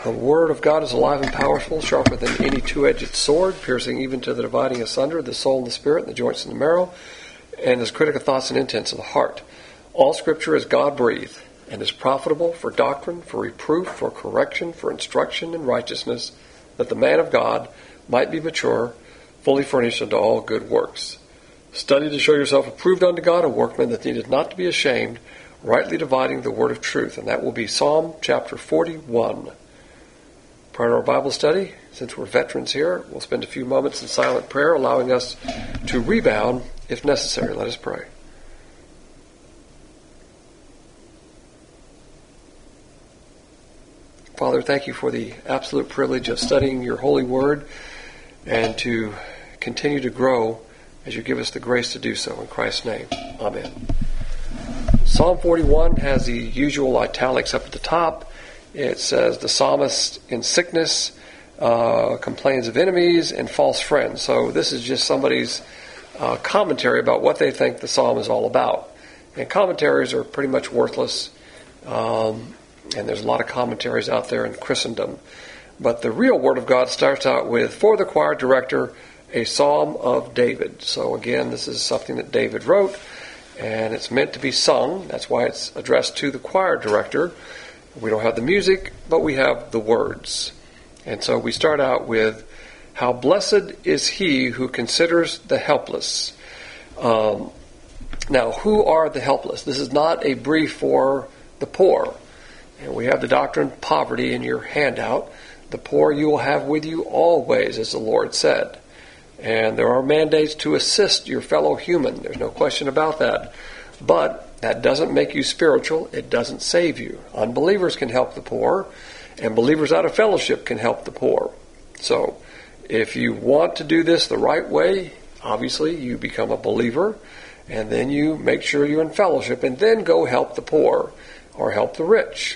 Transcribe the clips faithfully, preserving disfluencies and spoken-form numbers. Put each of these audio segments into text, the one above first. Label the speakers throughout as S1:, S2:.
S1: The Word of God is alive and powerful, sharper than any two-edged sword, piercing even to the dividing asunder the soul and the spirit, and the joints and the marrow, and is critical thoughts and intents of the heart. All Scripture is God-breathed, and is profitable for doctrine, for reproof, for correction, for instruction in righteousness, that the man of God might be mature, fully furnished unto all good works. Study to show yourself approved unto God, a workman that needeth not to be ashamed, rightly dividing the word of truth. And that will be Psalm chapter forty-one. Prior to our Bible study, since we're veterans here, we'll spend a few moments in silent prayer, allowing us to rebound if necessary. Let us pray. Father, thank you for the absolute privilege of studying your holy word and to continue to grow as you give us the grace to do so. In Christ's name, amen. Psalm forty-one has the usual italics up at the top. It says the psalmist in sickness uh, complains of enemies and false friends. So this is just somebody's uh, commentary about what they think the psalm is all about. And commentaries are pretty much worthless. Um, and there's a lot of commentaries out there in Christendom. But the real Word of God starts out with, for the choir director, a psalm of David. So again, this is something that David wrote, and it's meant to be sung. That's why it's addressed to the choir director. We don't have the music, but we have the words. And so we start out with, how blessed is he who considers the helpless. Um, now, who are the helpless? This is not a brief for the poor. And we have the doctrine of poverty in your handout. The poor you will have with you always, as the Lord said. And there are mandates to assist your fellow human. There's no question about that. But that doesn't make you spiritual. It doesn't save you. Unbelievers can help the poor, and believers out of fellowship can help the poor. So, if you want to do this the right way, obviously you become a believer, and then you make sure you're in fellowship, and then go help the poor or help the rich.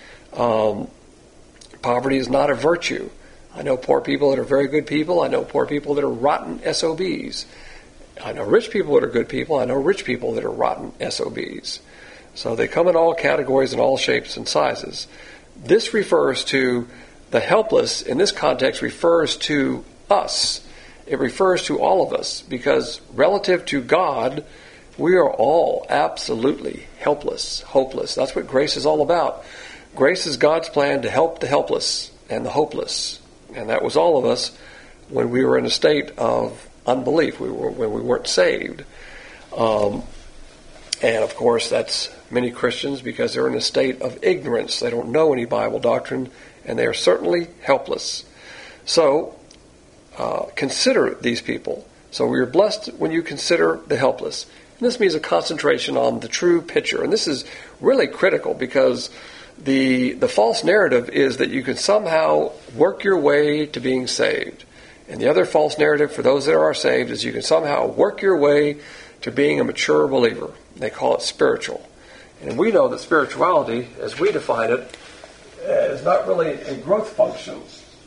S1: Um, poverty is not a virtue. I know poor people that are very good people. I know poor people that are rotten S O Bs. I know rich people that are good people. I know rich people that are rotten S O Bs. So they come in all categories and all shapes and sizes. This refers to the helpless, in this context, refers to us. It refers to all of us, because relative to God, we are all absolutely helpless, hopeless. That's what grace is all about. Grace is God's plan to help the helpless and the hopeless. And that was all of us when we were in a state of unbelief, we were, when we weren't saved. Um, and of course, that's many Christians because they're in a state of ignorance. They don't know any Bible doctrine, and they are certainly helpless. So, uh, consider these people. So we are blessed when you consider the helpless. And this means a concentration on the true picture. And this is really critical because the the false narrative is that you can somehow work your way to being saved. And the other false narrative for those that are saved is you can somehow work your way to being a mature believer. They call it spiritual. And we know that spirituality, as we define it, is not really a growth function.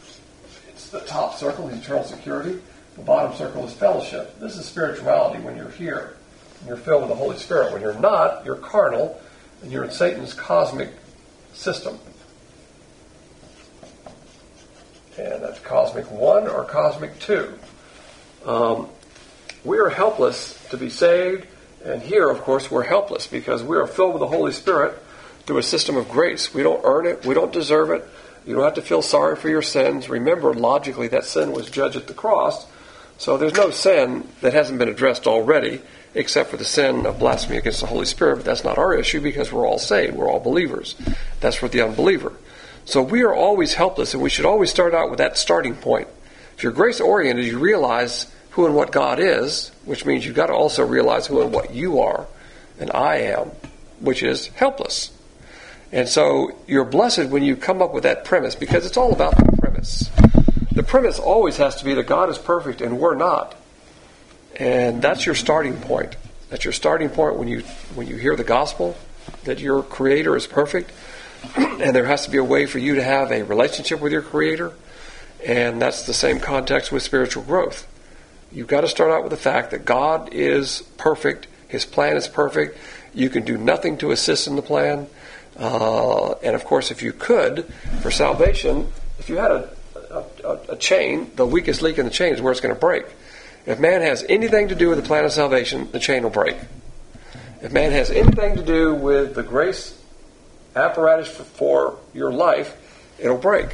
S1: It's the top circle, eternal security. The bottom circle is fellowship. This is spirituality when you're here. When you're filled with the Holy Spirit. When you're not, you're carnal, and you're in Satan's cosmic system. And that's cosmic one or cosmic two. Um, we are helpless to be saved, and here, of course, we're helpless because we are filled with the Holy Spirit through a system of grace. We don't earn it. We don't deserve it. You don't have to feel sorry for your sins. Remember, logically, that sin was judged at the cross, so there's no sin that hasn't been addressed already, except for the sin of blasphemy against the Holy Spirit, but that's not our issue because we're all saved. We're all believers. That's for the unbeliever. So we are always helpless, and we should always start out with that starting point. If you're grace-oriented, you realize who and what God is, which means you've got to also realize who and what you are, and I am, which is helpless. And so you're blessed when you come up with that premise, because it's all about the premise. The premise always has to be that God is perfect and we're not. And that's your starting point. That's your starting point when you when you hear the gospel, that your Creator is perfect. And there has to be a way for you to have a relationship with your Creator. And that's the same context with spiritual growth. You've got to start out with the fact that God is perfect. His plan is perfect. You can do nothing to assist in the plan. Uh, and of course, if you could, for salvation, if you had a, a, a chain, the weakest link in the chain is where it's going to break. If man has anything to do with the plan of salvation, the chain will break. If man has anything to do with the grace apparatus for, for your life, it'll break.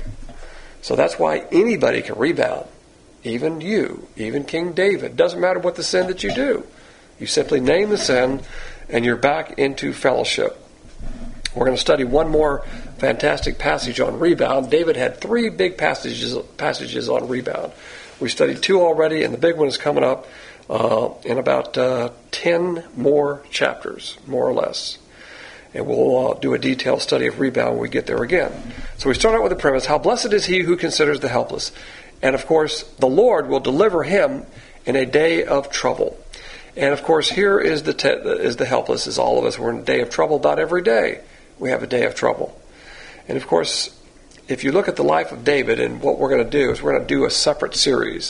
S1: So that's why anybody can rebound. Even you, even King David. Doesn't matter what the sin that you do. You simply name the sin and you're back into fellowship. We're going to study one more fantastic passage on rebound. David had three big passages passages on rebound. We studied two already, and the big one is coming up uh, in about uh, ten more chapters, more or less. And we'll uh, do a detailed study of rebound when we get there again. So we start out with the premise, how blessed is he who considers the helpless. And of course, the Lord will deliver him in a day of trouble. And of course, here is the te- is the helpless, is all of us. We're in a day of trouble about every day. We have a day of trouble. And of course, if you look at the life of David, and what we're going to do is we're going to do a separate series.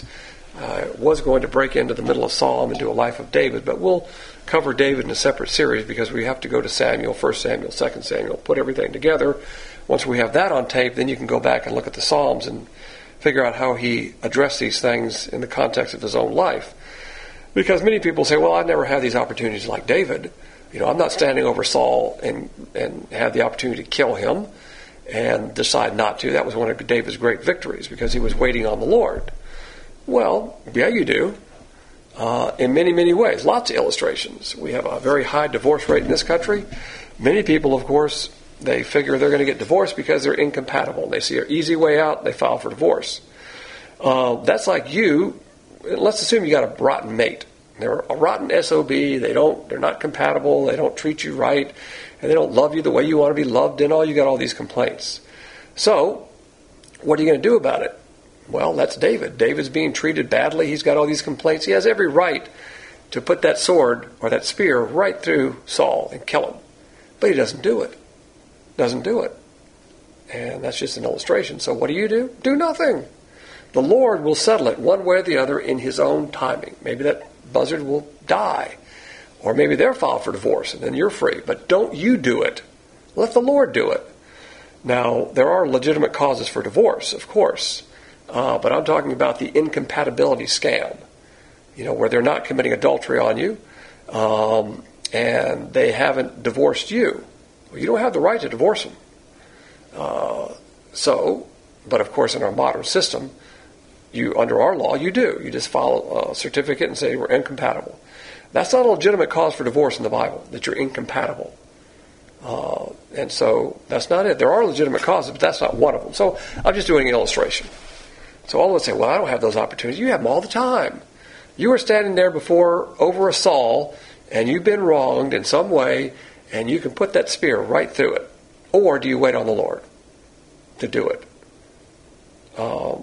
S1: I uh, was going to break into the middle of Psalm and do a life of David, but we'll cover David in a separate series because we have to go to Samuel, First Samuel, Second Samuel, put everything together. Once we have that on tape, then you can go back and look at the Psalms and figure out how he addressed these things in the context of his own life. Because many people say, well, I've never had these opportunities like David. You know, I'm not standing over Saul and, and had the opportunity to kill him and decide not to. That was one of David's great victories because he was waiting on the Lord. Well, yeah, you do. Uh, in many, many ways. Lots of illustrations. We have a very high divorce rate in this country. Many people, of course, they figure they're going to get divorced because they're incompatible. They see an easy way out, they file for divorce. Uh, that's like you. Let's assume you got a rotten mate. They're a rotten S O B. They don't. They're not compatible. They don't treat you right, and they don't love you the way you want to be loved. And all you got all these complaints. So, what are you going to do about it? Well, that's David. David's being treated badly. He's got all these complaints. He has every right to put that sword or that spear right through Saul and kill him, but he doesn't do it. Doesn't do it. And that's just an illustration. So what do you do? Do nothing. The Lord will settle it one way or the other in his own timing. Maybe that buzzard will die. Or maybe they're filed for divorce and then you're free. But don't you do it. Let the Lord do it. Now, there are legitimate causes for divorce, of course. Uh, but I'm talking about the incompatibility scam. You know, where they're not committing adultery on you. Um, and they haven't divorced you. You don't have the right to divorce them. Uh, so, but of course in our modern system, you under our law, you do. You just file a certificate and say we're incompatible. That's not a legitimate cause for divorce in the Bible, that you're incompatible. Uh, and so that's not it. There are legitimate causes, but that's not one of them. So I'm just doing an illustration. So all of us say, well, I don't have those opportunities. You have them all the time. You are standing there before, over a Saul, and you've been wronged in some way, and you can put that spear right through it. Or do you wait on the Lord to do it? Um,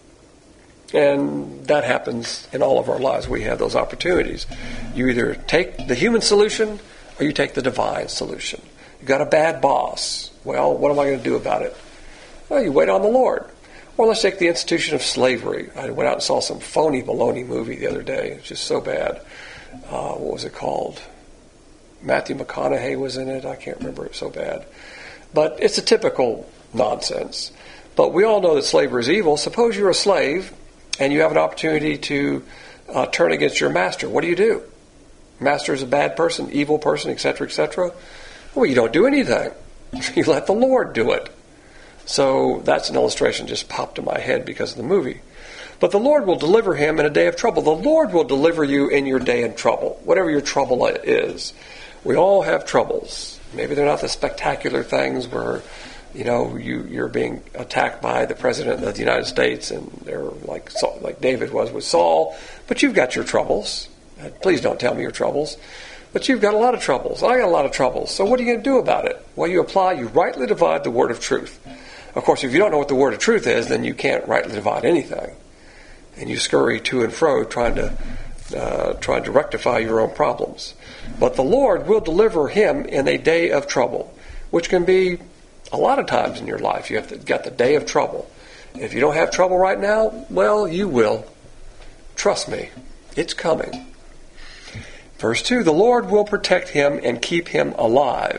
S1: and that happens in all of our lives. We have those opportunities. You either take the human solution or you take the divine solution. You've got a bad boss. Well, what am I going to do about it? Well, you wait on the Lord. Or let's take the institution of slavery. I went out and saw some phony baloney movie the other day. It's just so bad. Uh, what was it called? Matthew McConaughey was in it. I can't remember. It's so bad. But it's a typical nonsense. But we all know that slavery is evil. Suppose you're a slave and you have an opportunity to uh, turn against your master. What do you do? Master is a bad person, evil person, et cetera, et cetera. Well, you don't do anything. You let the Lord do it. So that's an illustration just popped in my head because of the movie. But the Lord will deliver him in a day of trouble. The Lord will deliver you in your day of trouble, whatever your trouble is. We all have troubles. Maybe they're not the spectacular things where, you know, you, you're being attacked by the President of the United States and they're like like David was with Saul. But you've got your troubles. Please don't tell me your troubles. But you've got a lot of troubles. I got a lot of troubles. So what are you going to do about it? Well, you apply, you rightly divide the word of truth. Of course, if you don't know what the word of truth is, then you can't rightly divide anything. And you scurry to and fro trying to uh, trying to rectify your own problems. But the Lord will deliver him in a day of trouble, which can be a lot of times in your life. You have to, got the day of trouble. If you don't have trouble right now, well, you will. Trust me, it's coming. Verse two, the Lord will protect him and keep him alive.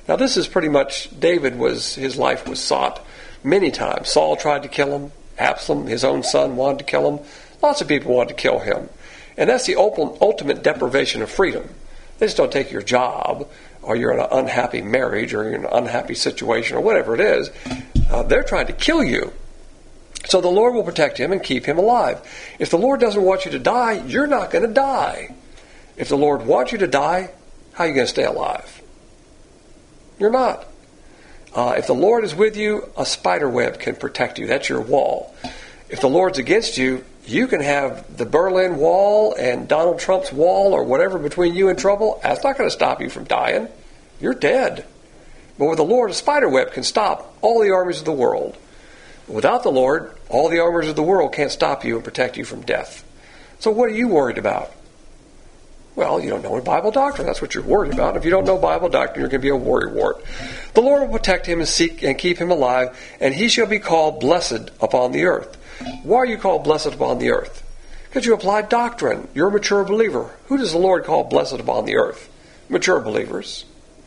S1: Now this is pretty much, David was, his life was sought many times. Saul tried to kill him. Absalom, his own son, wanted to kill him. Lots of people wanted to kill him. And that's the ultimate deprivation of freedom. They just don't take your job, or you're in an unhappy marriage, or you're in an unhappy situation, or whatever it is. Uh, they're trying to kill you. So the Lord will protect him and keep him alive. If the Lord doesn't want you to die, you're not going to die. If the Lord wants you to die, how are you going to stay alive? You're not. Uh, if the Lord is with you, a spider web can protect you. That's your wall. If the Lord's against you, you can have the Berlin Wall and Donald Trump's wall or whatever between you and trouble. That's not going to stop you from dying. You're dead. But with the Lord, a spider web can stop all the armies of the world. Without the Lord, all the armies of the world can't stop you and protect you from death. So what are you worried about? Well, you don't know Bible doctrine. That's what you're worried about. If you don't know Bible doctrine, you're going to be a worrywart. The Lord will protect him and seek and keep him alive, and he shall be called blessed upon the earth. Why are you called blessed upon the earth? Because you applied doctrine. You're a mature believer. Who does the Lord call blessed upon the earth? Mature believers.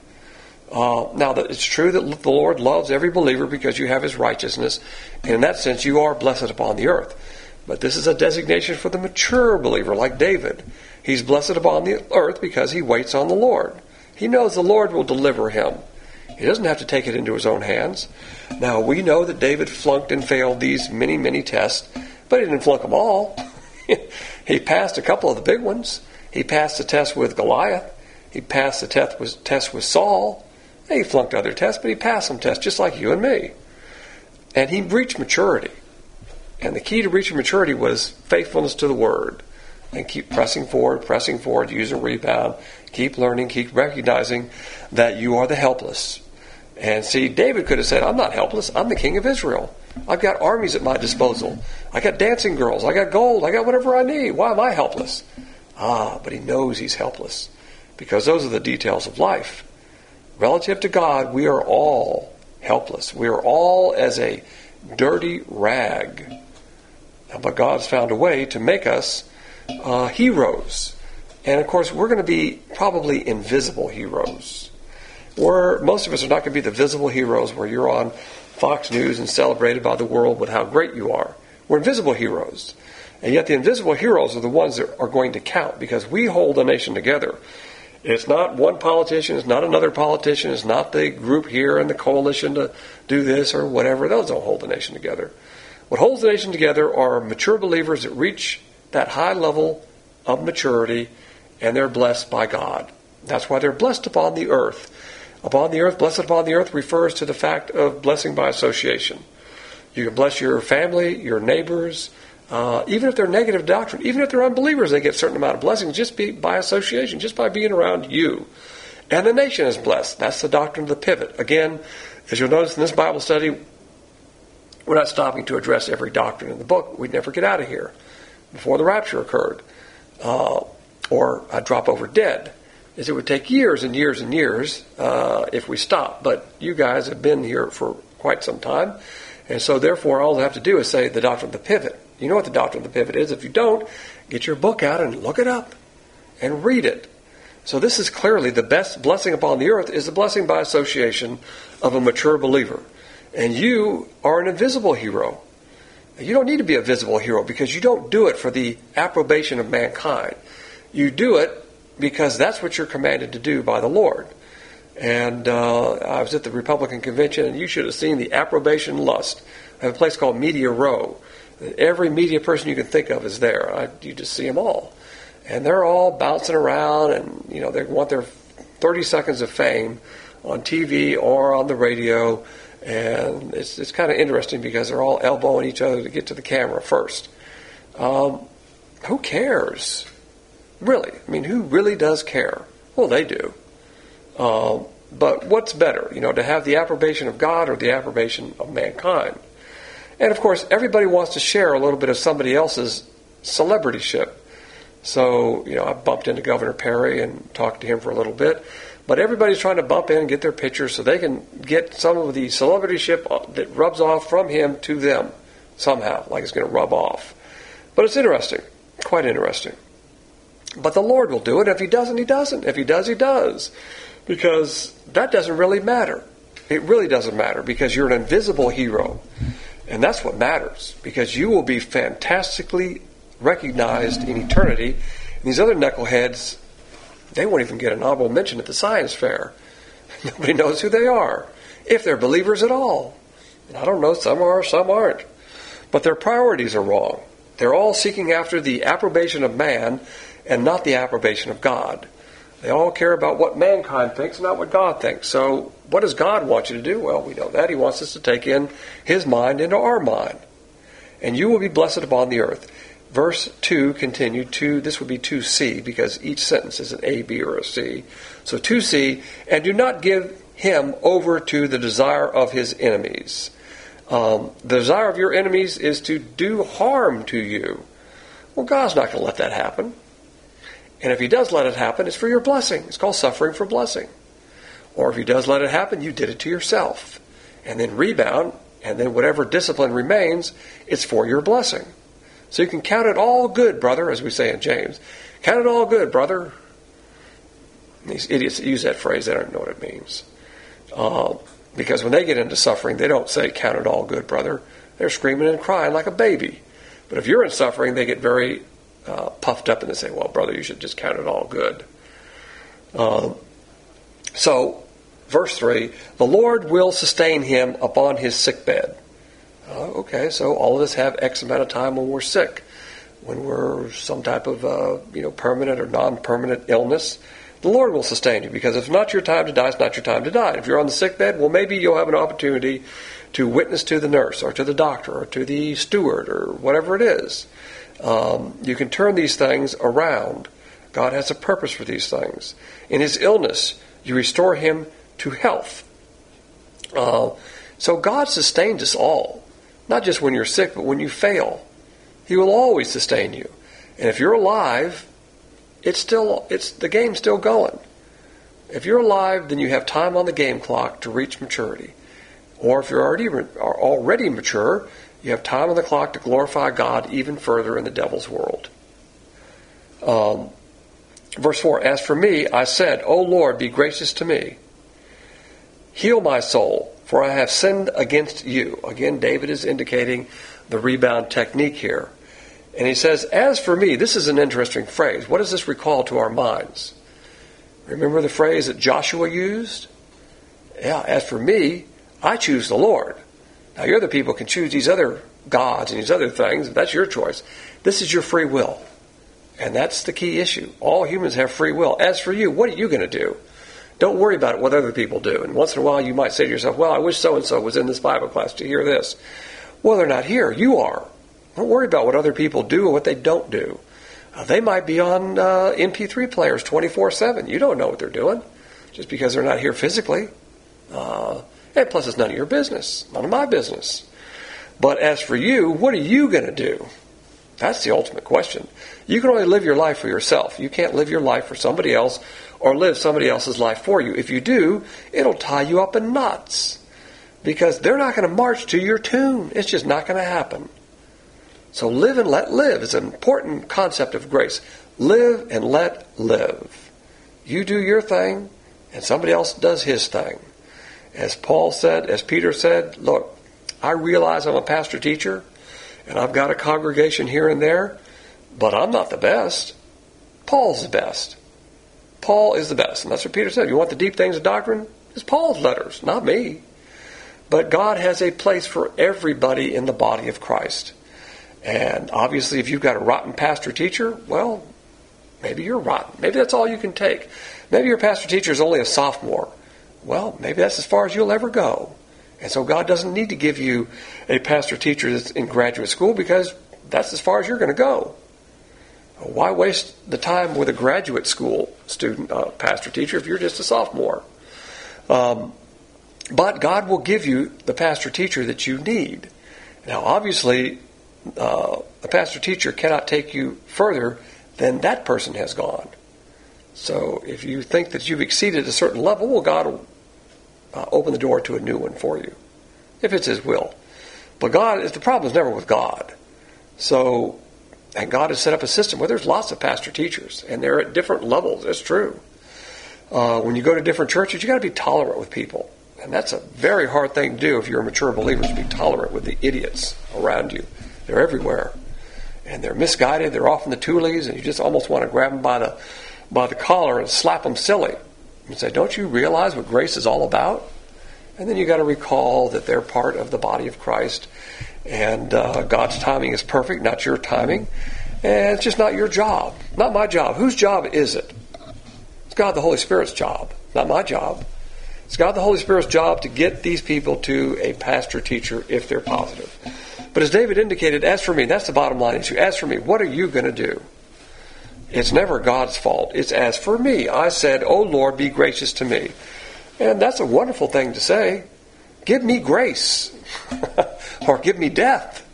S1: Uh, now, that it's true that the Lord loves every believer because you have his righteousness, and in that sense you are blessed upon the earth. But this is a designation for the mature believer, like David. He's blessed upon the earth because he waits on the Lord. He knows the Lord will deliver him. He doesn't have to take it into his own hands. Now, we know that David flunked and failed these many, many tests, but he didn't flunk them all. He passed a couple of the big ones. He passed the test with Goliath. He passed the test with, test with Saul. He flunked other tests, but he passed some tests just like you and me. And he reached maturity. And the key to reaching maturity was faithfulness to the Word. And keep pressing forward, pressing forward, use a rebound. Keep learning, keep recognizing that you are the helpless. And see, David could have said, I'm not helpless. I'm the king of Israel. I've got armies at my disposal. I got dancing girls. I got gold. I got whatever I need. Why am I helpless? Ah, but he knows he's helpless. Because those are the details of life. Relative to God, we are all helpless. We are all as a dirty rag. But God's found a way to make us uh, heroes. And of course, we're going to be probably invisible heroes. We're, most of us are not going to be the visible heroes where you're on Fox News and celebrated by the world with how great you are. We're invisible heroes. And yet the invisible heroes are the ones that are going to count because we hold the nation together. It's not one politician, it's not another politician, it's not the group here and the coalition to do this or whatever. Those don't hold the nation together. What holds the nation together are mature believers that reach that high level of maturity, and they're blessed by God. That's why they're blessed upon the earth. Upon the earth, blessed upon the earth refers to the fact of blessing by association. You can bless your family, your neighbors, uh, even if they're negative doctrine, even if they're unbelievers, they get a certain amount of blessings just be, by association, just by being around you. And the nation is blessed. That's the doctrine of the pivot. Again, as you'll notice in this Bible study, we're not stopping to address every doctrine in the book. We'd never get out of here before the rapture occurred, uh, or I'd drop over dead. Is it would take years and years and years uh, if we stop. But you guys have been here for quite some time, and so therefore all I have to do is say the doctrine of the pivot. You know what the doctrine of the pivot is. If you don't, get your book out and look it up and read it. So this is clearly the best blessing upon the earth is the blessing by association of a mature believer. And you are an invisible hero. You don't need to be a visible hero because you don't do it for the approbation of mankind. You do it because that's what you're commanded to do by the Lord. And uh, I was at the Republican convention, and you should have seen the approbation lust. I have a place called Media Row. Every media person you can think of is there. I, you just see them all. And they're all bouncing around, and you know they want their thirty seconds of fame on T V or on the radio. And it's it's kind of interesting because they're all elbowing each other to get to the camera first. Um, who cares? Really? I mean, who really does care? Well, they do. Uh, but what's better, you know, to have the approbation of God or the approbation of mankind? And, of course, everybody wants to share a little bit of somebody else's celebrityship. So, you know, I bumped into Governor Perry and talked to him for a little bit. But everybody's trying to bump in and get their picture so they can get some of the celebrityship that rubs off from him to them somehow, like it's going to rub off. But it's interesting, quite interesting. But the Lord will do it. If he doesn't, he doesn't. If he does, he does. Because that doesn't really matter. It really doesn't matter because you're an invisible hero. And that's what matters. Because you will be fantastically recognized in eternity. And these other knuckleheads, they won't even get an honorable mention at the science fair. Nobody knows who they are. If they're believers at all. And I don't know, some are, some aren't. But their priorities are wrong. They're all seeking after the approbation of man and not the approbation of God. They all care about what mankind thinks, not what God thinks. So what does God want you to do? Well, we know that. He wants us to take in His mind into our mind. And you will be blessed upon the earth. Verse two continued. Two, this would be two C because each sentence is an A, B, or a C. So two C, and do not give him over to the desire of his enemies. Um, the desire of your enemies is to do harm to you. Well, God's not going to let that happen. And if He does let it happen, it's for your blessing. It's called suffering for blessing. Or if He does let it happen, you did it to yourself. And then rebound, and then whatever discipline remains, it's for your blessing. So you can count it all good, brother, as we say in James. Count it all good, brother. These idiots that use that phrase, they don't know what it means. Uh, because when they get into suffering, they don't say, count it all good, brother. They're screaming and crying like a baby. But if you're in suffering, they get very uh, puffed up and they say, well, brother, you should just count it all good. Um, so, verse three, the Lord will sustain him upon his sickbed. Uh, okay, so all of us have X amount of time when we're sick. When we're some type of uh, you know permanent or non-permanent illness, the Lord will sustain you, because if it's not your time to die, it's not your time to die. If you're on the sick bed, well, maybe you'll have an opportunity to witness to the nurse or to the doctor or to the steward or whatever it is. Um, you can turn these things around. God has a purpose for these things. In his illness, you restore him to health. Uh, so God sustains us all, not just when you're sick, but when you fail. He will always sustain you. And if you're alive, it's still it's the game's still going. If you're alive, then you have time on the game clock to reach maturity. Or if you're already are already mature, you have time on the clock to glorify God even further in the devil's world. Um, verse four, as for me, I said, O Lord, be gracious to me. Heal my soul, for I have sinned against you. Again, David is indicating the rebound technique here. And he says, as for me, this is an interesting phrase. What does this recall to our minds? Remember the phrase that Joshua used? Yeah, as for me, I choose the Lord. Now, your other people can choose these other gods and these other things. That's your choice. This is your free will. And that's the key issue. All humans have free will. As for you, what are you going to do? Don't worry about what other people do. And once in a while, you might say to yourself, well, I wish so-and-so was in this Bible class to hear this. Well, they're not here. You are. Don't worry about what other people do or what they don't do. Uh, they might be on uh, M P three players twenty-four seven. You don't know what they're doing just because they're not here physically. Uh, and plus, it's none of your business. None of my business. But as for you, what are you going to do? That's the ultimate question. You can only live your life for yourself. You can't live your life for somebody else or live somebody else's life for you. If you do, it'll tie you up in knots. Because they're not going to march to your tune. It's just not going to happen. So live and let live is an important concept of grace. Live and let live. You do your thing, and somebody else does his thing. As Paul said, as Peter said, look, I realize I'm a pastor teacher, and I've got a congregation here and there, but I'm not the best. Paul's the best. Paul is the best. And that's what Peter said. You want the deep things of doctrine? It's Paul's letters, not me. But God has a place for everybody in the body of Christ. And obviously, if you've got a rotten pastor teacher, well, maybe you're rotten. Maybe that's all you can take. Maybe your pastor teacher is only a sophomore. Well, maybe that's as far as you'll ever go. And so God doesn't need to give you a pastor teacher that's in graduate school because that's as far as you're going to go. Why waste the time with a graduate school student, uh, pastor teacher, if you're just a sophomore? Um, but God will give you the pastor teacher that you need. Now, obviously, uh, a pastor teacher cannot take you further than that person has gone. So if you think that you've exceeded a certain level, well, God will uh, open the door to a new one for you, if it's his will. But God, the problem is never with God. So, and God has set up a system where there's lots of pastor teachers, and they're at different levels. It's true. Uh, when you go to different churches, you got to be tolerant with people. And that's a very hard thing to do if you're a mature believer, to be tolerant with the idiots around you. They're everywhere. And they're misguided. They're off in the toolies, and you just almost want to grab them by the, by the collar and slap them silly. And say, don't you realize what grace is all about? And then you got to recall that they're part of the body of Christ. And uh, God's timing is perfect, not your timing. And it's just not your job. Not my job. Whose job is it? It's God the Holy Spirit's job, not my job. It's God the Holy Spirit's job to get these people to a pastor teacher if they're positive. But as David indicated, as for me, that's the bottom line issue. As for me, what are you going to do? It's never God's fault. It's as for me. I said, "O Lord, be gracious to me." And that's a wonderful thing to say. Give me grace. Or give me death.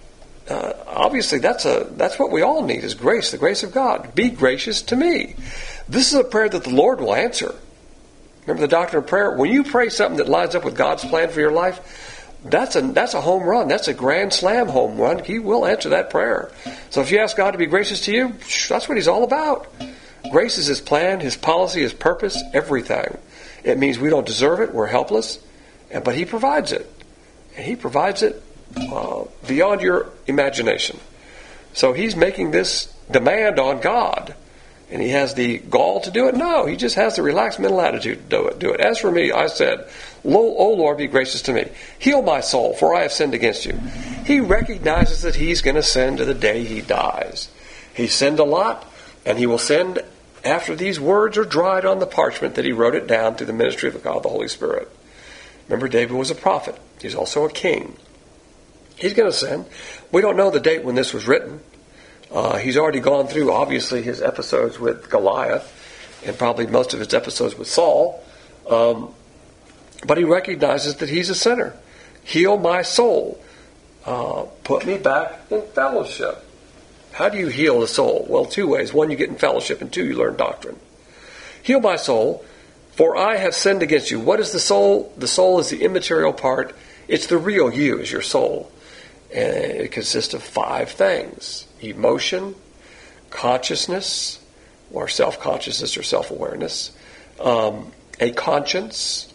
S1: Uh, obviously, that's a that's what we all need, is grace, the grace of God. Be gracious to me. This is a prayer that the Lord will answer. Remember the doctrine of prayer? When you pray something that lines up with God's plan for your life, that's a that's a home run. That's a grand slam home run. He will answer that prayer. So if you ask God to be gracious to you, that's what He's all about. Grace is His plan, His policy, His purpose, everything. It means we don't deserve it. We're helpless. But He provides it. And He provides it uh, beyond your imagination. So He's making this demand on God. And He has the gall to do it? No, He just has the relaxed mental attitude to do it. Do it. As for me, I said, "O Lord, be gracious to me. Heal my soul, for I have sinned against you." He recognizes that he's going to sin to the day he dies. He sinned a lot, and he will sin after these words are dried on the parchment that he wrote it down through the ministry of God the Holy Spirit. Remember, David was a prophet. He's also a king. He's going to sin. We don't know the date when this was written. Uh, he's already gone through, obviously, his episodes with Goliath and probably most of his episodes with Saul. Um, but he recognizes that he's a sinner. Heal my soul. Uh, put me back in fellowship. How do you heal the soul? Well, two ways. One, you get in fellowship, and two, you learn doctrine. Heal my soul, for I have sinned against you. What is the soul? The soul is the immaterial part. It's the real you, is your soul. And it consists of five things. Emotion, consciousness, or self-consciousness or self-awareness, um, a conscience,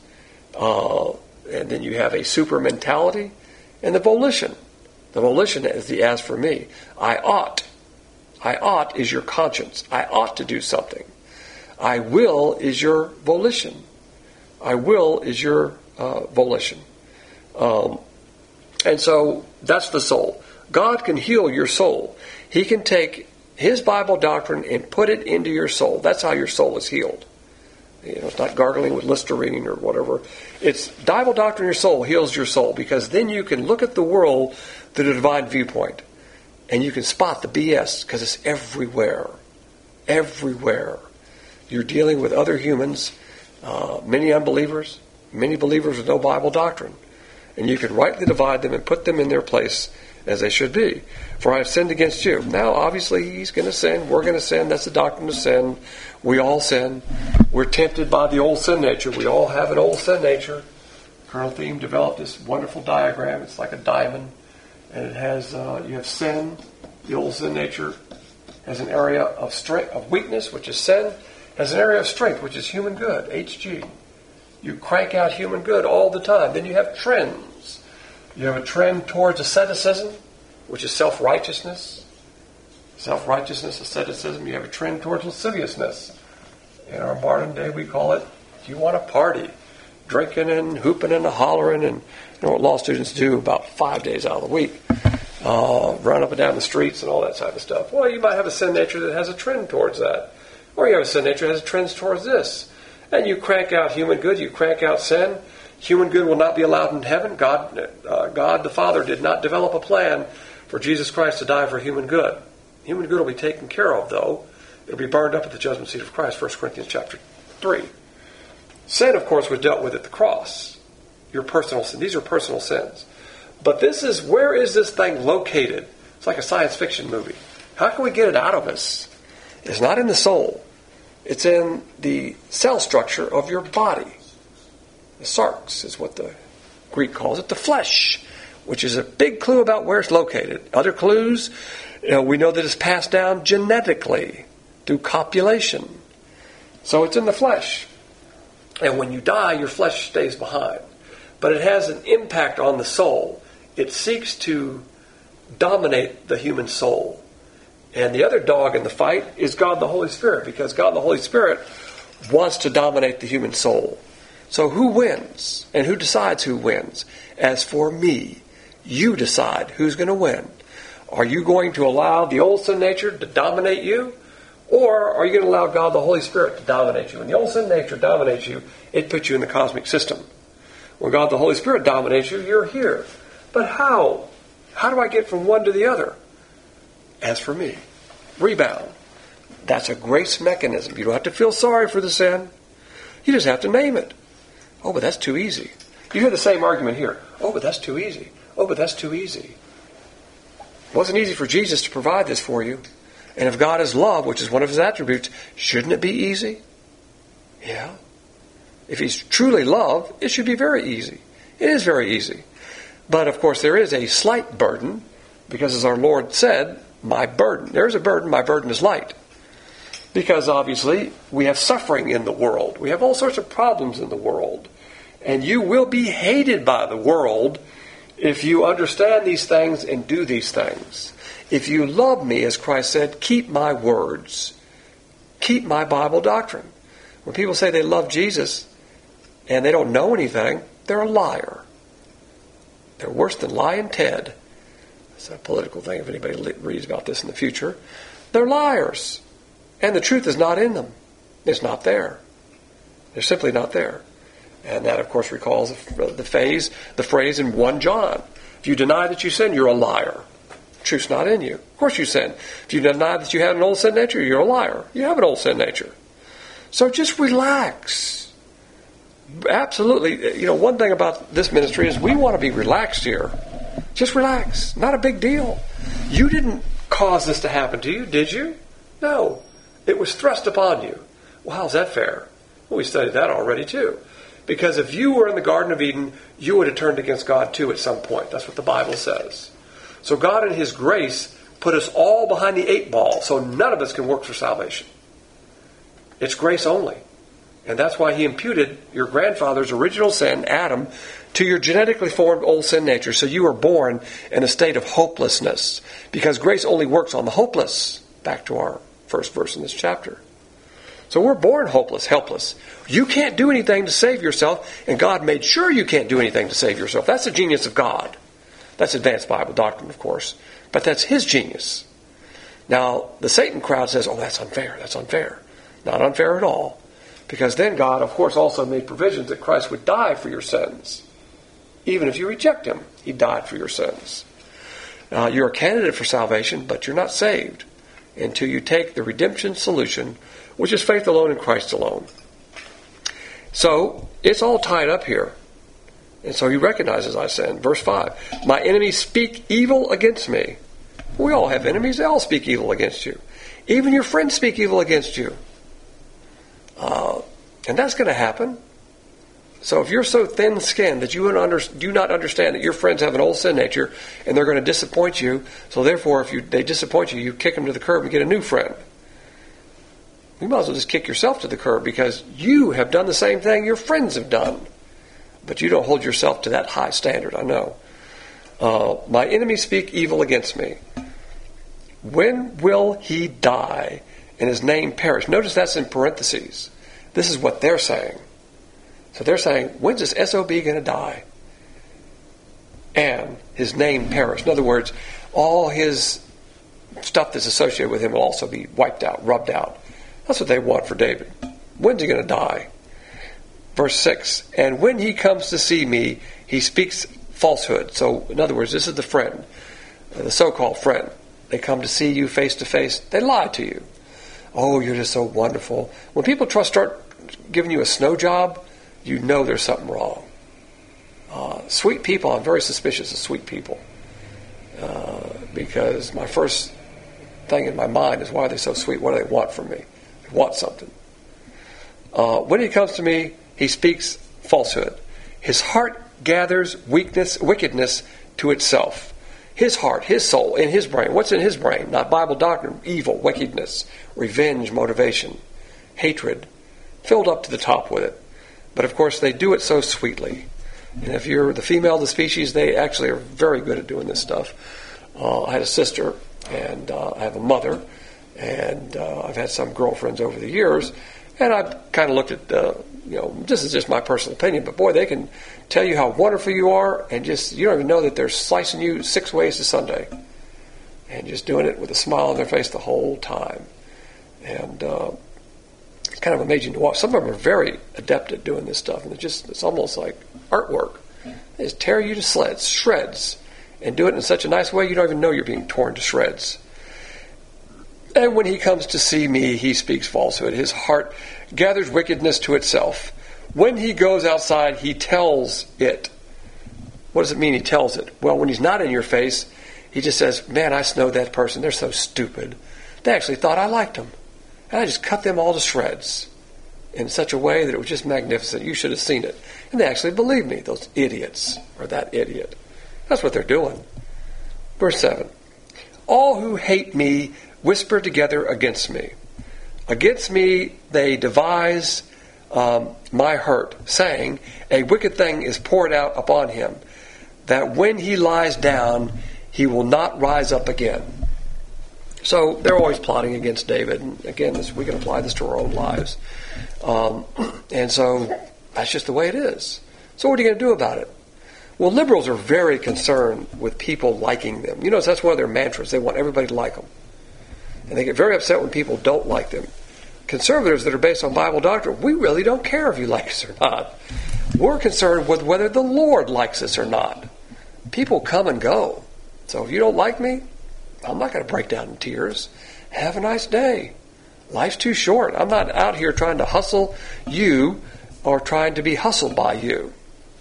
S1: uh, and then you have a super mentality, and the volition. The volition is the as for me. I ought. I ought is your conscience. I ought to do something. I will is your volition. I will is your uh, volition. Um, and so that's the soul. God can heal your soul. He can take His Bible doctrine and put it into your soul. That's how your soul is healed. You know, it's not gargling with Listerine or whatever. It's Bible doctrine in your soul heals your soul, because then you can look at the world through the divine viewpoint. And you can spot the B S, because it's everywhere. Everywhere. You're dealing with other humans, uh, many unbelievers, many believers with no Bible doctrine. And you can rightly divide them and put them in their place as they should be. For I have sinned against you. Now, obviously, he's going to sin. We're going to sin. That's the doctrine of sin. We all sin. We're tempted by the old sin nature. We all have an old sin nature. Colonel Thiem developed this wonderful diagram. It's like a diamond. And it has, uh, you have sin, the old sin nature, has an area of strength, of weakness, which is sin, has an area of strength, which is human good, H G. You crank out human good all the time. Then you have trends. You have a trend towards asceticism, which is self-righteousness. Self-righteousness, asceticism. You have a trend towards lasciviousness. In our modern day, we call it, you want to party. Drinking and hooping and hollering, and you know what law students do about five days out of the week. Uh, run up and down the streets and all that type of stuff. Well, you might have a sin nature that has a trend towards that. Or you have a sin nature that has a trend towards this. And you crank out human good, you crank out sin. Human good will not be allowed in heaven. God, uh, God the Father did not develop a plan for Jesus Christ to die for human good. Human good will be taken care of, though. It will be burned up at the judgment seat of Christ, First Corinthians chapter three. Sin, of course, was dealt with at the cross. Your personal sin. These are personal sins. But this is, where is this thing located? It's like a science fiction movie. How can we get it out of us? It's not in the soul. It's in the cell structure of your body. The sarx is what the Greek calls it. The flesh, which is a big clue about where it's located. Other clues, you know, we know that it's passed down genetically through copulation. So it's in the flesh. And when you die, your flesh stays behind. But it has an impact on the soul. It seeks to dominate the human soul. And the other dog in the fight is God the Holy Spirit, because God the Holy Spirit wants to dominate the human soul. So who wins? And who decides who wins? As for me, you decide who's going to win. Are you going to allow the old sin nature to dominate you? Or are you going to allow God the Holy Spirit to dominate you? When the old sin nature dominates you, it puts you in the cosmic system. When God the Holy Spirit dominates you, you're here. But how? How do I get from one to the other? As for me, rebound. That's a grace mechanism. You don't have to feel sorry for the sin. You just have to name it. Oh, but that's too easy. You hear the same argument here. Oh, but that's too easy. Oh, but that's too easy. It wasn't easy for Jesus to provide this for you. And if God is love, which is one of his attributes, shouldn't it be easy? Yeah. If he's truly love, it should be very easy. It is very easy. But, of course, there is a slight burden, because as our Lord said, my burden. There is a burden, my burden is light. Because, obviously, we have suffering in the world. We have all sorts of problems in the world. And you will be hated by the world if you understand these things and do these things. If you love me, as Christ said, keep my words. Keep my Bible doctrine. When people say they love Jesus and they don't know anything, they're a liar. They're worse than Lying Ted. It's a political thing if anybody reads about this in the future. They're liars. And the truth is not in them. It's not there. They're simply not there. And that, of course, recalls the phase, the phrase in First John. If you deny that you sin, you're a liar. Truth's not in you. Of course you sin. If you deny that you have an old sin nature, you're a liar. You have an old sin nature. So just relax. Absolutely. You know, one thing about this ministry is we want to be relaxed here. Just relax. Not a big deal. You didn't cause this to happen to you, did you? No. It was thrust upon you. Well, how's that fair? Well, we studied that already too. Because if you were in the Garden of Eden, you would have turned against God too at some point. That's what the Bible says. So God in his grace put us all behind the eight ball, so none of us can work for salvation. It's grace only. And that's why he imputed your grandfather's original sin, Adam, to your genetically formed old sin nature. So you were born in a state of hopelessness. Because grace only works on the hopeless. Back to our first verse in this chapter. So we're born hopeless, helpless. You can't do anything to save yourself, and God made sure you can't do anything to save yourself. That's the genius of God. That's advanced Bible doctrine, of course. But that's his genius. Now, the Satan crowd says, oh, that's unfair, that's unfair. Not unfair at all. Because then God, of course, also made provisions that Christ would die for your sins. Even if you reject him, he died for your sins. Now, you're a candidate for salvation, but you're not saved until you take the redemption solution, which is faith alone in Christ alone. So, it's all tied up here. And so he recognizes I sin. Verse five, my enemies speak evil against me. We all have enemies. They all speak evil against you. Even your friends speak evil against you. Uh, and that's going to happen. So if you're so thin-skinned that you do not understand that your friends have an old sin nature and they're going to disappoint you, so therefore if you, they disappoint you, you kick them to the curb and get a new friend. You might as well just kick yourself to the curb because you have done the same thing your friends have done. But you don't hold yourself to that high standard, I know. Uh, my enemies speak evil against me. When will he die and his name perish? Notice that's in parentheses. This is what they're saying. So they're saying, when's this S O B going to die? And his name perish. In other words, all his stuff that's associated with him will also be wiped out, rubbed out. That's what they want for David. When's he going to die? Verse six, and when he comes to see me, he speaks falsehood. So, in other words, this is the friend, the so-called friend. They come to see you face to face. They lie to you. Oh, you're just so wonderful. When people trust start giving you a snow job, you know there's something wrong. Uh, sweet people, I'm very suspicious of sweet people. Uh, because my first thing in my mind is, why are they so sweet? What do they want from me? They want something. Uh, when he comes to me, he speaks falsehood. His heart gathers weakness, wickedness to itself. His heart, his soul, in his brain. What's in his brain? Not Bible doctrine. Evil, wickedness, revenge, motivation, hatred, filled up to the top with it. But of course, they do it so sweetly. And if you're the female of the species, they actually are very good at doing this stuff. Uh, I had a sister, and uh, I have a mother, and uh, I've had some girlfriends over the years, and I've kind of looked at, uh, you know, this is just my personal opinion, but boy, they can tell you how wonderful you are, and just, you don't even know that they're slicing you six ways to Sunday, and just doing it with a smile on their face the whole time. And uh, it's kind of amazing to watch. Some of them are very adept at doing this stuff, and it's just, it's almost like artwork. They just tear you to shreds, shreds, and do it in such a nice way you don't even know you're being torn to shreds. And when he comes to see me, he speaks falsehood. His heart gathers wickedness to itself. When he goes outside, he tells it. What does it mean he tells it? Well, when he's not in your face, he just says, man, I snowed that person. They're so stupid. They actually thought I liked them. And I just cut them all to shreds in such a way that it was just magnificent. You should have seen it. And they actually believed me, those idiots, or that idiot. That's what they're doing. Verse seven. All who hate me whisper together against me. Against me they devise um, my hurt, saying, a wicked thing is poured out upon him, that when he lies down, he will not rise up again. So they're always plotting against David. And again, this, we can apply this to our own lives. Um, and so that's just the way it is. So what are you going to do about it? Well, liberals are very concerned with people liking them. You know, that's one of their mantras. They want everybody to like them. And they get very upset when people don't like them. Conservatives that are based on Bible doctrine, we really don't care if you like us or not. We're concerned with whether the Lord likes us or not. People come and go. So if you don't like me, I'm not going to break down in tears. Have a nice day. Life's too short. I'm not out here trying to hustle you or trying to be hustled by you.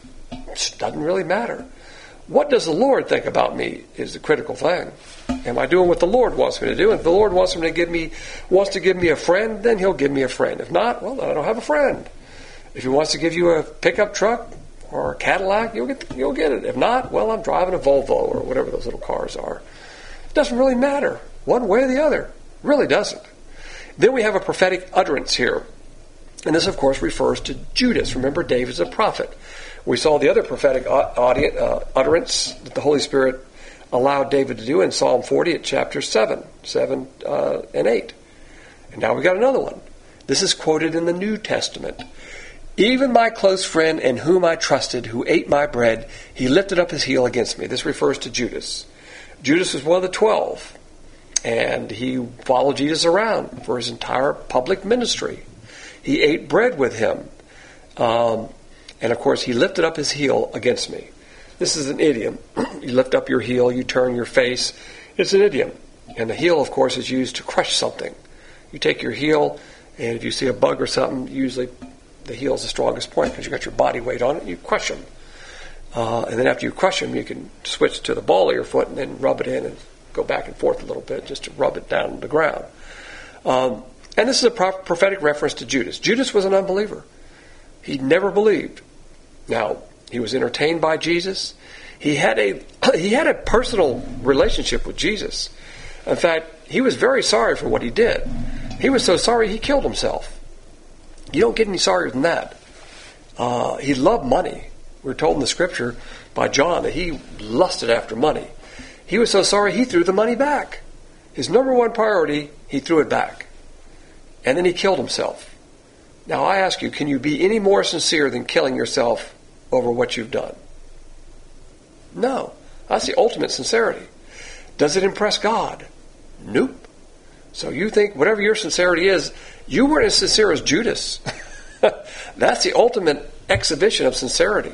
S1: It doesn't really matter. What does the Lord think about me is the critical thing. Am I doing what the Lord wants me to do? And if the Lord wants me to give me wants to give me a friend, then he'll give me a friend. If not, well, then I don't have a friend. If he wants to give you a pickup truck or a Cadillac, you'll get you'll get it. If not, well, I'm driving a Volvo or whatever those little cars are. It doesn't really matter one way or the other. It really doesn't. Then we have a prophetic utterance here. And this, of course, refers to Judas. Remember, David's a prophet. We saw the other prophetic audience, uh, utterance that the Holy Spirit allowed David to do in Psalm forty at chapter seven, seven uh, and eight. And now we got another one. This is quoted in the New Testament. Even my close friend in whom I trusted, who ate my bread, he lifted up his heel against me. This refers to Judas. Judas was one of the twelve, and he followed Jesus around for his entire public ministry. He ate bread with him. Um, and of course, he lifted up his heel against me. This is an idiom. You lift up your heel, you turn your face. It's an idiom. And the heel, of course, is used to crush something. You take your heel, and if you see a bug or something, usually the heel is the strongest point because you've got your body weight on it, and you crush them. Uh, and then after you crush them, you can switch to the ball of your foot and then rub it in and go back and forth a little bit just to rub it down to the ground. Um, and this is a pro- prophetic reference to Judas. Judas was an unbeliever. He never believed. Now, he was entertained by Jesus. He had a he had a personal relationship with Jesus. In fact, he was very sorry for what he did. He was so sorry he killed himself. You don't get any sorrier than that. Uh, he loved money. We're told in the scripture by John that he lusted after money. He was so sorry he threw the money back. His number one priority, he threw it back. And then he killed himself. Now I ask you, can you be any more sincere than killing yourself over what you've done? No. That's the ultimate sincerity. Does it impress God? Nope. So you think whatever your sincerity is, you weren't as sincere as Judas. That's the ultimate exhibition of sincerity.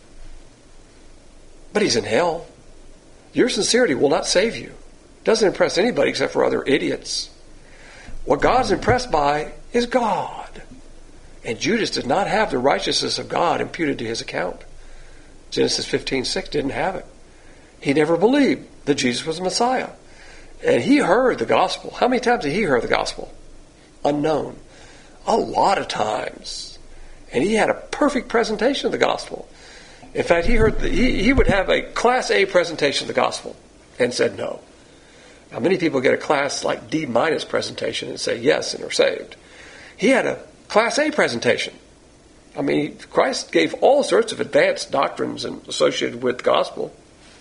S1: But he's in hell. Your sincerity will not save you. It doesn't impress anybody except for other idiots. What God's impressed by is God. And Judas did not have the righteousness of God imputed to his account. Genesis fifteen six didn't have it. He never believed that Jesus was the Messiah. And he heard the gospel. How many times did he hear the gospel? Unknown. A lot of times. And he had a perfect presentation of the gospel. In fact, he heard the, he, he would have a Class A presentation of the gospel and said no. Now, many people get a class like D minus presentation and say yes and are saved. He had a Class A presentation. I mean, Christ gave all sorts of advanced doctrines and associated with the gospel.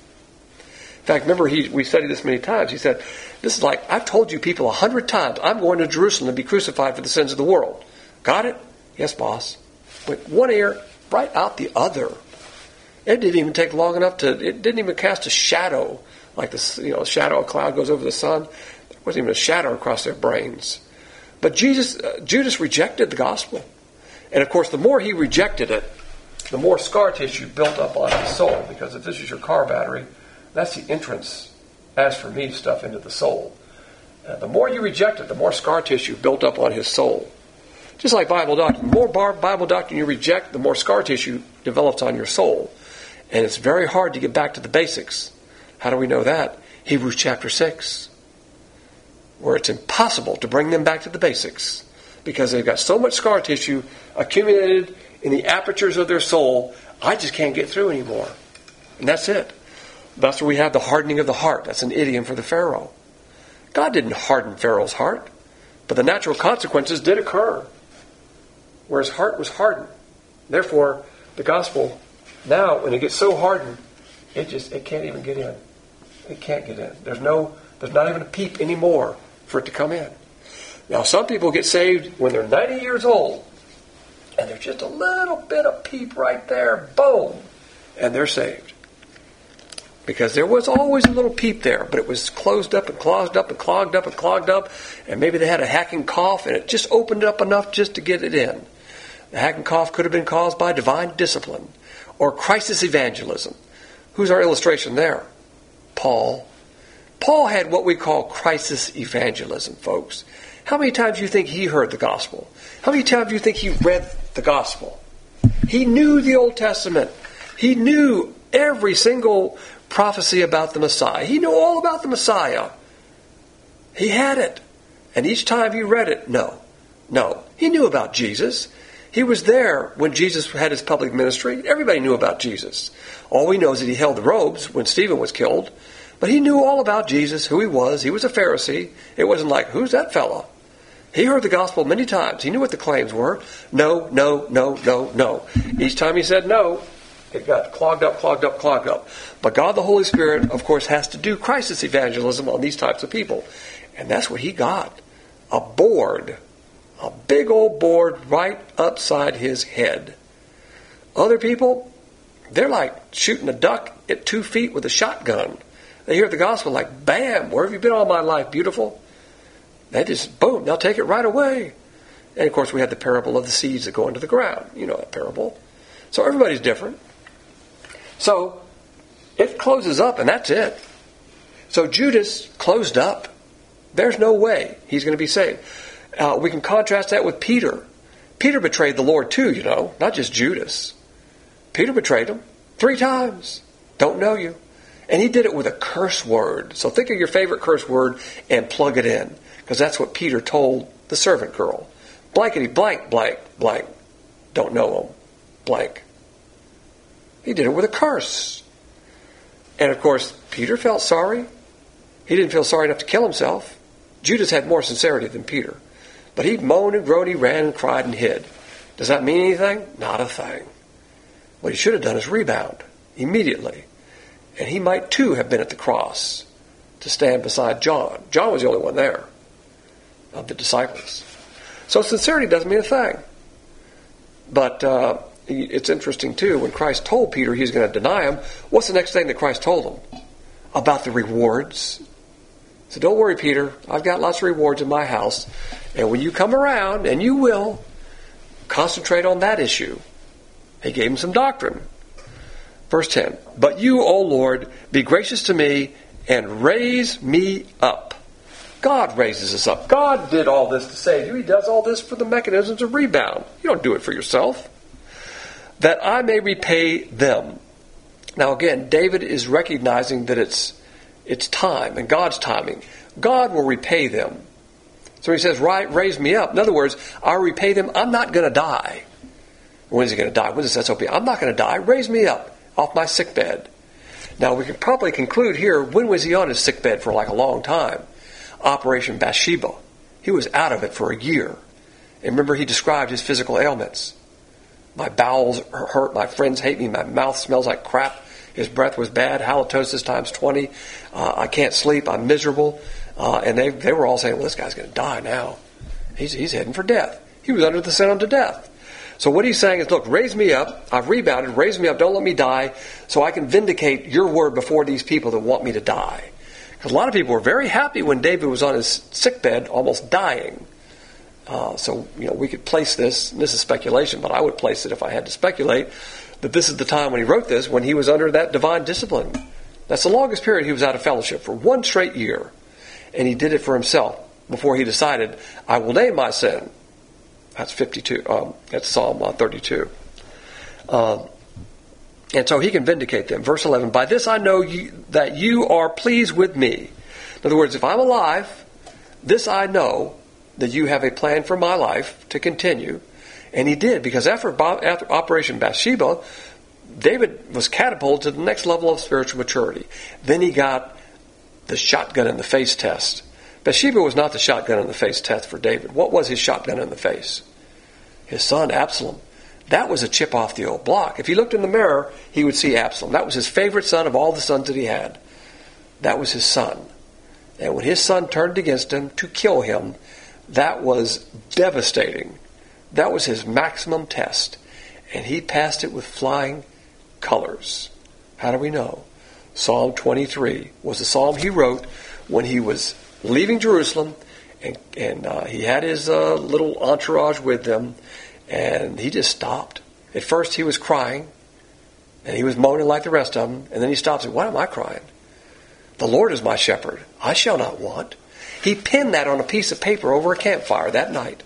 S1: In fact, remember, he, we studied this many times. He said, this is like, I've told you people a hundred times, I'm going to Jerusalem to be crucified for the sins of the world. Got it? Yes, boss. Went one ear right out the other. It didn't even take long enough to, it didn't even cast a shadow, like the, you know, a shadow of a cloud goes over the sun. There wasn't even a shadow across their brains. But Jesus, uh, Judas rejected the gospel. And of course, the more he rejected it, the more scar tissue built up on his soul. Because if this is your car battery, that's the entrance, as for me, stuff into the soul. Uh, the more you reject it, the more scar tissue built up on his soul. Just like Bible doctrine. The more bar- Bible doctrine you reject, the more scar tissue develops on your soul. And it's very hard to get back to the basics. How do we know that? Hebrews chapter six. Where it's impossible to bring them back to the basics. Because they've got so much scar tissue accumulated in the apertures of their soul, I just can't get through anymore. And that's it. That's where we have the hardening of the heart. That's an idiom for the Pharaoh. God didn't harden Pharaoh's heart, but the natural consequences did occur, where his heart was hardened. Therefore, the gospel, now, when it gets so hardened, it just it can't even get in. It can't get in. There's no, there's not even a peep anymore for it to come in. Now, some people get saved when they're ninety years old, and there's just a little bit of peep right there, boom, and they're saved. Because there was always a little peep there, but it was closed up and clogged up and clogged up and clogged up, and maybe they had a hacking cough, and it just opened up enough just to get it in. The hacking cough could have been caused by divine discipline or crisis evangelism. Who's our illustration there? Paul. Paul had what we call crisis evangelism, folks. How many times do you think he heard the gospel? How many times do you think he read the gospel? He knew the Old Testament. He knew every single prophecy about the Messiah. He knew all about the Messiah. He had it. And each time he read it, no, no. He knew about Jesus. He was there when Jesus had his public ministry. Everybody knew about Jesus. All we know is that he held the robes when Stephen was killed. But he knew all about Jesus, who he was. He was a Pharisee. It wasn't like, who's that fella? He heard the gospel many times. He knew what the claims were. No, no, no, no, no. Each time he said no, it got clogged up, clogged up, clogged up. But God the Holy Spirit, of course, has to do crisis evangelism on these types of people. And that's what he got. A board. A big old board right upside his head. Other people, they're like shooting a duck at two feet with a shotgun. They hear the gospel like, bam, where have you been all my life, beautiful? They just, boom, they'll take it right away. And of course we have the parable of the seeds that go into the ground. You know that parable. So everybody's different. So it closes up and that's it. So Judas closed up. There's no way he's going to be saved. Uh, we can contrast that with Peter. Peter betrayed the Lord too, you know, not just Judas. Peter betrayed him three times. Don't know you. And he did it with a curse word. So think of your favorite curse word and plug it in. Because that's what Peter told the servant girl. Blankety blank, blank, blank. Don't know him. Blank. He did it with a curse. And of course, Peter felt sorry. He didn't feel sorry enough to kill himself. Judas had more sincerity than Peter. But he moaned and groaned, he ran and cried and hid. Does that mean anything? Not a thing. What he should have done is rebound immediately. And he might too have been at the cross to stand beside John. John was the only one there of the disciples. So sincerity doesn't mean a thing. But uh, it's interesting too, when Christ told Peter he's going to deny him, what's the next thing that Christ told him? About the rewards. So don't worry, Peter, I've got lots of rewards in my house. And when you come around, and you will, concentrate on that issue. He gave him some doctrine. Verse ten, but you, O Lord, be gracious to me and raise me up. God raises us up. God did all this to save you. He does all this for the mechanisms of rebound. You don't do it for yourself. That I may repay them. Now again, David is recognizing that it's it's time and God's timing. God will repay them. So he says, right, raise me up. In other words, I'll repay them. I'm not going to die. When is he going to die? When is this S O P? I'm not going to die. Raise me up off my sick bed. Now we can probably conclude here, when was he on his sick bed for like a long time? Operation Bathsheba. He was out of it for a year. And remember, he described his physical ailments. My bowels hurt, my friends hate me, my mouth smells like crap, his breath was bad, halitosis times twenty, uh, I can't sleep, I'm miserable. Uh, and they they were all saying, well, this guy's going to die now. He's, he's heading for death. He was under the sentence of death. So what he's saying is, look, raise me up. I've rebounded. Raise me up. Don't let me die so I can vindicate your word before these people that want me to die. Because a lot of people were very happy when David was on his sickbed, almost dying. Uh, so, you know, we could place this, and this is speculation, but I would place it if I had to speculate, that this is the time when he wrote this, when he was under that divine discipline. That's the longest period he was out of fellowship, for one straight year. And he did it for himself before he decided, I will name my sin. That's fifty-two. Um, that's Psalm uh, thirty-two. Um, and so he can vindicate them. Verse eleven, by this I know you, that you are pleased with me. In other words, if I'm alive, this I know, that you have a plan for my life to continue. And he did, because after, after Operation Bathsheba, David was catapulted to the next level of spiritual maturity. Then he got the shotgun in the face test. Bathsheba was not the shotgun in the face test for David. What was his shotgun in the face? His son Absalom. That was a chip off the old block. If he looked in the mirror, he would see Absalom. That was his favorite son of all the sons that he had. That was his son. And when his son turned against him to kill him, that was devastating. That was his maximum test. And he passed it with flying colors. How do we know? Psalm twenty-three was the psalm he wrote when he was leaving Jerusalem, and, and uh, he had his uh, little entourage with him, and he just stopped. At first he was crying, and he was moaning like the rest of them, and then he stopped and said, why am I crying? The Lord is my shepherd. I shall not want. He pinned that on a piece of paper over a campfire that night.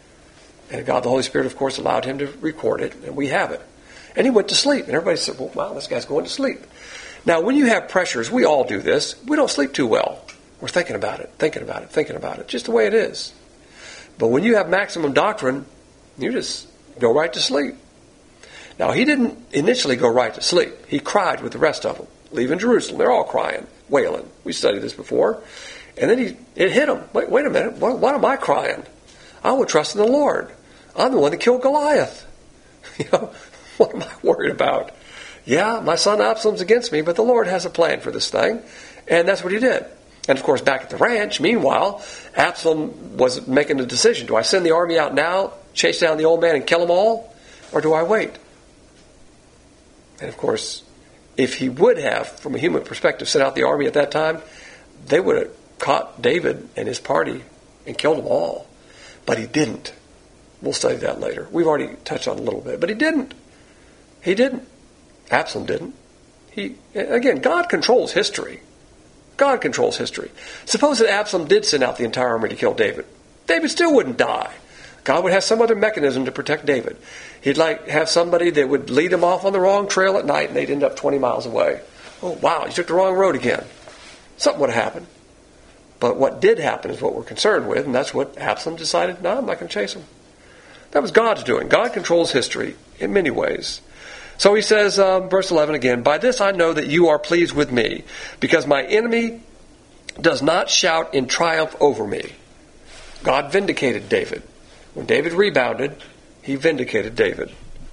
S1: And God, the Holy Spirit, of course, allowed him to record it, and we have it. And he went to sleep, and everybody said, well, wow, this guy's going to sleep. Now, when you have pressures, we all do this, we don't sleep too well. We're thinking about it, thinking about it, thinking about it, just the way it is. But when you have maximum doctrine, you just go right to sleep. Now, he didn't initially go right to sleep. He cried with the rest of them, leaving Jerusalem. They're all crying, wailing. We studied this before. And then he it hit him. Wait, wait a minute. Why, why am I crying? I would trust in the Lord. I'm the one that killed Goliath. You know, what am I worried about? Yeah, my son Absalom's against me, but the Lord has a plan for this thing. And that's what he did. And, of course, back at the ranch, meanwhile, Absalom was making a decision. Do I send the army out now, chase down the old man and kill them all? Or do I wait? And, of course, if he would have, from a human perspective, sent out the army at that time, they would have caught David and his party and killed them all. But he didn't. We'll study that later. We've already touched on it a little bit. But he didn't. He didn't. Absalom didn't. He again, God controls history. God controls history. Suppose that Absalom did send out the entire army to kill David. David still wouldn't die. God would have some other mechanism to protect David. He'd like have somebody that would lead him off on the wrong trail at night, and they'd end up twenty miles away. Oh, wow, you took the wrong road again. Something would have happened. But what did happen is what we're concerned with, and that's what Absalom decided, no, I'm not going to chase him. That was God's doing. God controls history in many ways. So he says, um, verse eleven again, by this I know that you are pleased with me, because my enemy does not shout in triumph over me. God vindicated David. When David rebounded, he vindicated David.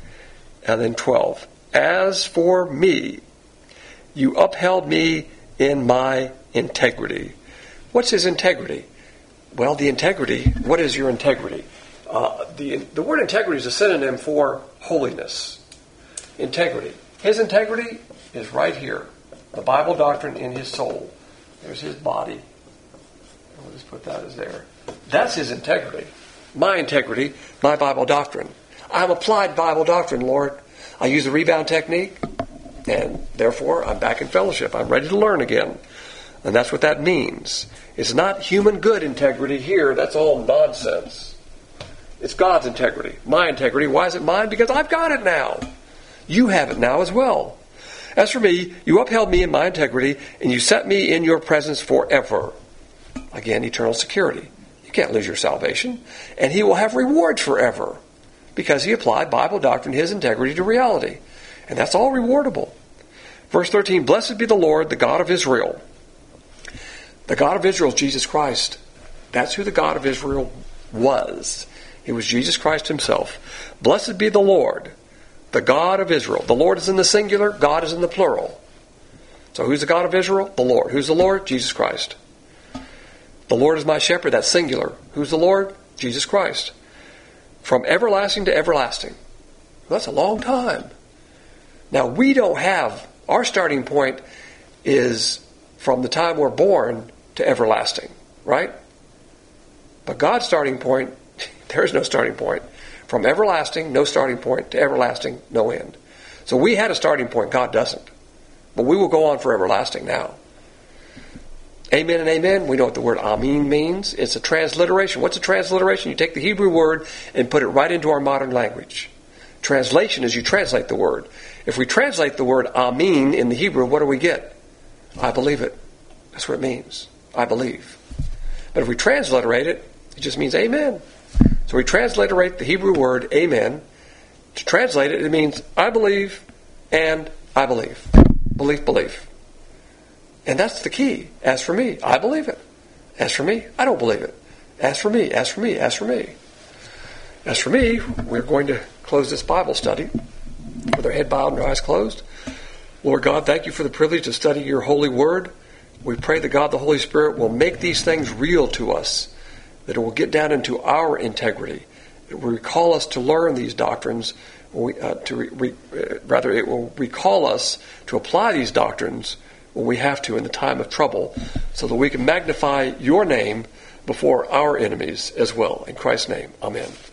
S1: And then twelve, as for me, you upheld me in my integrity. What's his integrity? Well, the integrity, what is your integrity? Uh, the, the word integrity is a synonym for holiness. Integrity. His integrity is right here. The Bible doctrine in his soul. There's his body. We'll just put that as there. That's his integrity. My integrity, my Bible doctrine. I've applied Bible doctrine, Lord. I use the rebound technique, and therefore I'm back in fellowship. I'm ready to learn again. And that's what that means. It's not human good integrity here. That's all nonsense. It's God's integrity. My integrity. Why is it mine? Because I've got it now. You have it now as well. As for me, you upheld me in my integrity, and you set me in your presence forever. Again, eternal security. You can't lose your salvation. And he will have rewards forever, because he applied Bible doctrine, his integrity, to reality. And that's all rewardable. Verse thirteen, blessed be the Lord, the God of Israel. The God of Israel is Jesus Christ. That's who the God of Israel was. It was Jesus Christ himself. Blessed be the Lord, the God of Israel. The Lord is in the singular, God is in the plural. So who's the God of Israel? The Lord. Who's the Lord? Jesus Christ. The Lord is my shepherd, that's singular. Who's the Lord? Jesus Christ. From everlasting to everlasting. Well, that's a long time. Now, we don't have, our starting point is from the time we're born to everlasting, right? But God's starting point, there is no starting point. From everlasting, no starting point, to everlasting, no end. So we had a starting point, God doesn't. But we will go on for everlasting now. Amen and amen. We know what the word amen means. It's a transliteration. What's a transliteration? You take the Hebrew word and put it right into our modern language. Translation is you translate the word. If we translate the word amen in the Hebrew, what do we get? I believe it. That's what it means. I believe. But if we transliterate it, it just means amen. So we transliterate the Hebrew word amen. To translate it, it means I believe and I believe. Belief, belief. And that's the key. As for me, I believe it. As for me, I don't believe it. As for me, as for me, as for me. As for me, we're going to close this Bible study with our head bowed and our eyes closed. Lord God, thank you for the privilege to study your holy word. We pray that God the Holy Spirit will make these things real to us, that it will get down into our integrity. It will recall us to learn these doctrines, we, uh, to re, re, uh, rather it will recall us to apply these doctrines when we have to in the time of trouble, so that we can magnify your name before our enemies as well. In Christ's name, amen.